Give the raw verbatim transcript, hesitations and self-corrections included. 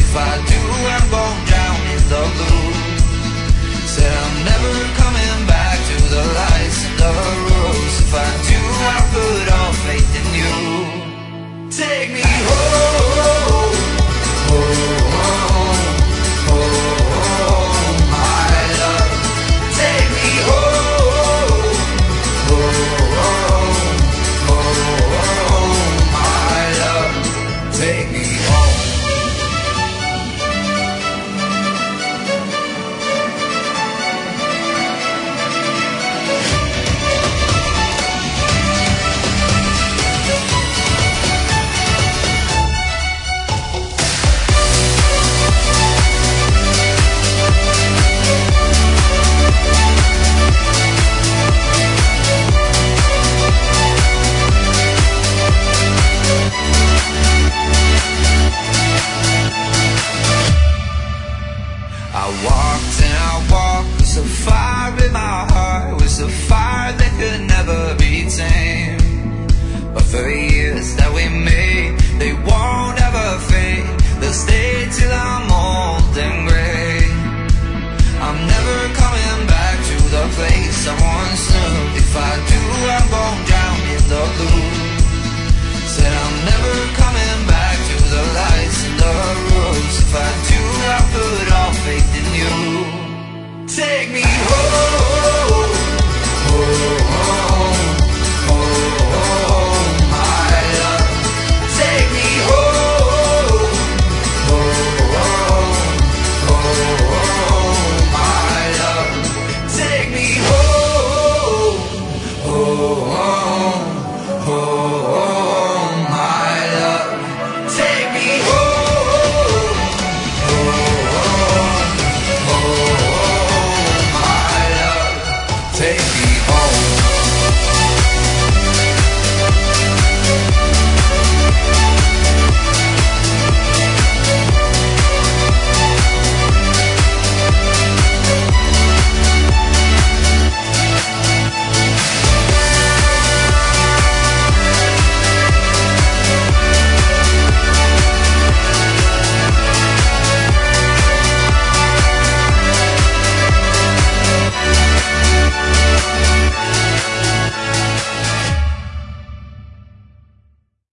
If I do, I'm gon' drown in the blue. Said I'm never coming back to the lights and the rules. If I do, I put all faith in you. Take me home, home, home, home, my love. Take me home, home, home, my love. Take me home. I walked and I walked with a fire in my heart, with a fire that could never be tamed. But for the years that we made, they won't ever fade. They'll stay till I'm old and gray. I'm never coming back to the place I once knew. If I